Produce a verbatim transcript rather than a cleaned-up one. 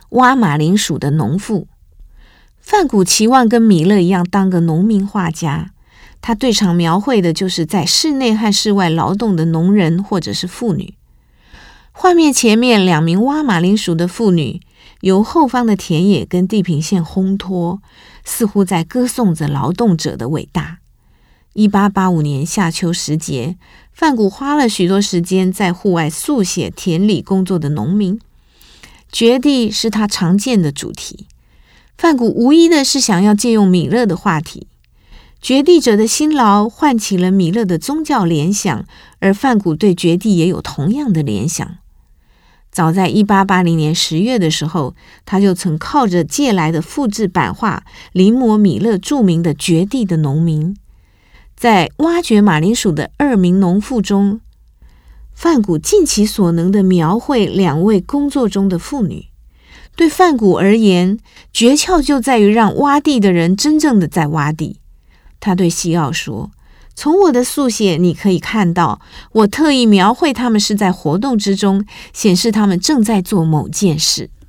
挖马铃薯的农妇。梵谷期望跟米勒一样当个农民画家，他对场描绘的就是在室内和室外劳动的农人或者是妇女。画面前面两名挖马铃薯的妇女由后方的田野跟地平线烘托，似乎在歌颂着劳动者的伟大。一八八五年夏秋时节，梵谷花了许多时间在户外速写田里工作的农民。掘地是他常见的主题，梵谷无疑的是想要借用米勒的话题。掘地者的辛劳唤起了米勒的宗教联想，而梵谷对掘地也有同样的联想。早在一八八零年十月的时候，他就曾靠着借来的复制版画临摹米勒著名的掘地的农民。在挖掘马铃薯的二名农妇中，梵谷尽其所能地描绘两位工作中的妇女。对梵谷而言，诀窍就在于让挖地的人真正的在挖地。他对西奥说，从我的速写你可以看到，我特意描绘他们是在活动之中，显示他们正在做某件事。